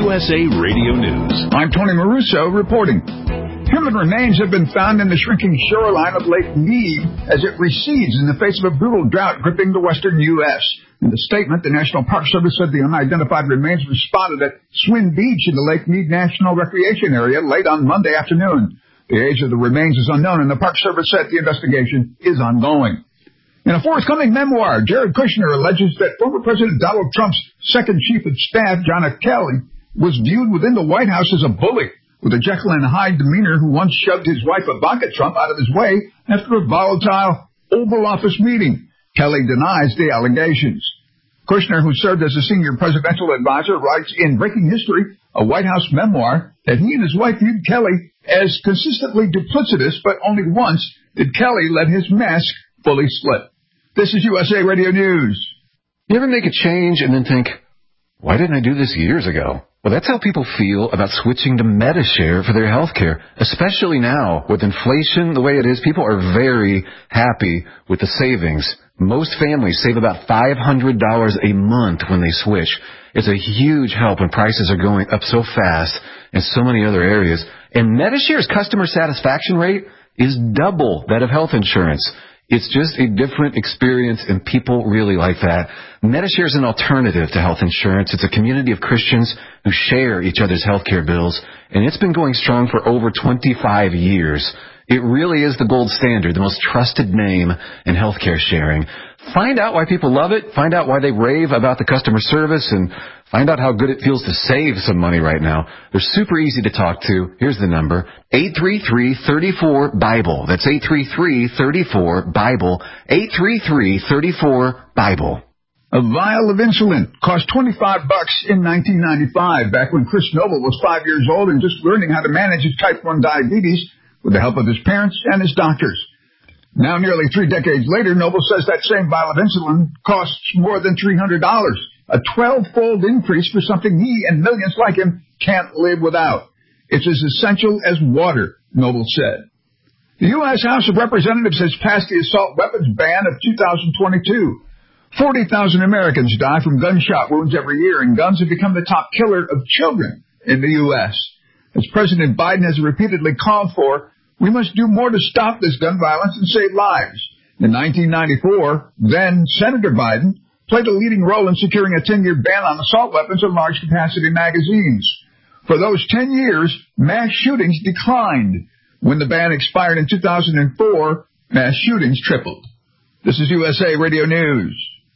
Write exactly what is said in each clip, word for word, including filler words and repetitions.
U S A Radio News. I'm Tony Maruso reporting. Human remains have been found in the shrinking shoreline of Lake Mead as it recedes in the face of a brutal drought gripping the western U S In the statement, the National Park Service said the unidentified remains were spotted at Swin Beach in the Lake Mead National Recreation Area late on Monday afternoon. The age of the remains is unknown, and the Park Service said the investigation is ongoing. In a forthcoming memoir, Jared Kushner alleges that former President Donald Trump's second chief of staff, John F. Kelly, was viewed within the White House as a bully, with a Jekyll and Hyde demeanor who once shoved his wife Ivanka Trump out of his way after a volatile Oval Office meeting. Kelly denies the allegations. Kushner, who served as a senior presidential advisor, writes in Breaking History, a White House memoir, that he and his wife viewed Kelly as consistently duplicitous, but only once did Kelly let his mask fully slip. This is U S A Radio News. You ever make a change and then think, why didn't I do this years ago? Well, that's how people feel about switching to Medi-Share for their health care, especially now with inflation the way it is. People are very happy with the savings. Most families save about five hundred dollars a month when they switch. It's a huge help when prices are going up so fast in so many other areas. And Medi-Share's customer satisfaction rate is double that of health insurance. It's just a different experience, and people really like that. Medi-Share is an alternative to health insurance. It's a community of Christians who share each other's health care bills, and it's been going strong for over twenty-five years. It really is the gold standard, the most trusted name in healthcare sharing. Find out why people love it. Find out why they rave about the customer service, and find out how good it feels to save some money right now. They're super easy to talk to. Here's the number, eight three three, three four, BIBLE. That's eight three three, three four, BIBLE, eight three three, three four, BIBLE. A vial of insulin cost twenty-five bucks in nineteen ninety-five, back when Chris Noble was five years old and just learning how to manage his type one diabetes with the help of his parents and his doctors. Now, nearly three decades later, Noble says that same vial of insulin costs more than three hundred dollars, a twelve-fold increase for something he and millions like him can't live without. It's as essential as water, Noble said. The U S House of Representatives has passed the assault weapons ban of two thousand twenty-two. forty thousand Americans die from gunshot wounds every year, and guns have become the top killer of children in the U S As President Biden has repeatedly called for, we must do more to stop this gun violence and save lives. In nineteen ninety-four, then Senator Biden played a leading role in securing a ten-year ban on assault weapons and large-capacity magazines. For those ten years, mass shootings declined. When the ban expired in two thousand four, mass shootings tripled. This is U S A Radio News.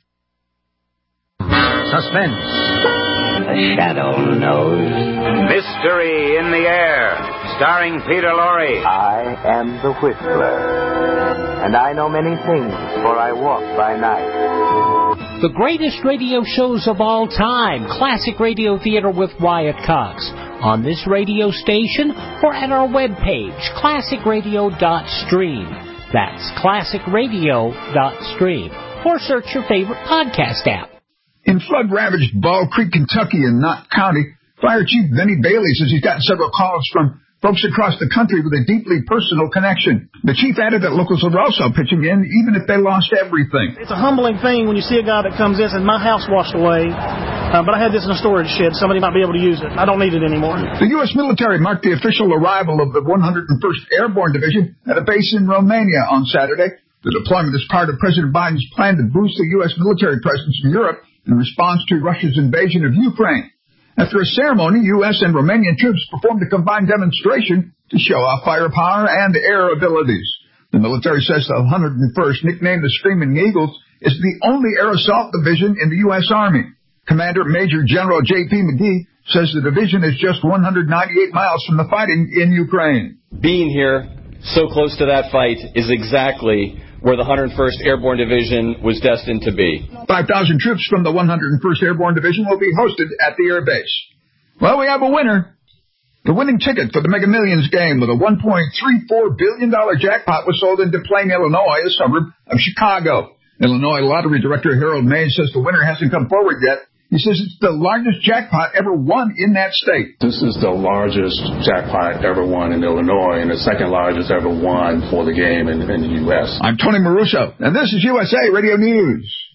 Suspense. The shadow knows. Mystery in the Air, starring Peter Lorre. I am the Whistler, and I know many things, for I walk by night. The greatest radio shows of all time, Classic Radio Theater with Wyatt Cox, on this radio station or at our webpage, classic radio dot stream. That's classic radio dot stream. Or search your favorite podcast app. In flood-ravaged Ball Creek, Kentucky in Knott County, Fire Chief Benny Bailey says he's gotten several calls from folks across the country with a deeply personal connection. The chief added that locals are also pitching in, even if they lost everything. It's a humbling thing when you see a guy that comes in and says, my house washed away, uh, but I had this in a storage shed. Somebody might be able to use it. I don't need it anymore. The U S military marked the official arrival of the one hundred first Airborne Division at a base in Romania on Saturday. The deployment is part of President Biden's plan to boost the U S military presence in Europe in response to Russia's invasion of Ukraine. After a ceremony, U S and Romanian troops performed a combined demonstration to show off firepower and air abilities. The military says the one hundred first, nicknamed the Screaming Eagles, is the only air assault division in the U S Army. Commander Major General J P McGee says the division is just one hundred ninety-eight miles from the fighting in Ukraine. Being here so close to that fight is exactly where the one hundred first Airborne Division was destined to be. five thousand troops from the one hundred first Airborne Division will be hosted at the air base. Well, we have a winner. The winning ticket for the Mega Millions game with a one point three four billion dollars jackpot was sold in Des Plaines, Illinois, a suburb of Chicago. Illinois Lottery Director Harold Mays says the winner hasn't come forward yet. He says it's the largest jackpot ever won in that state. This is the largest jackpot ever won in Illinois and the second largest ever won for the game in, in the U S. I'm Tony Maruso, and this is U S A Radio News.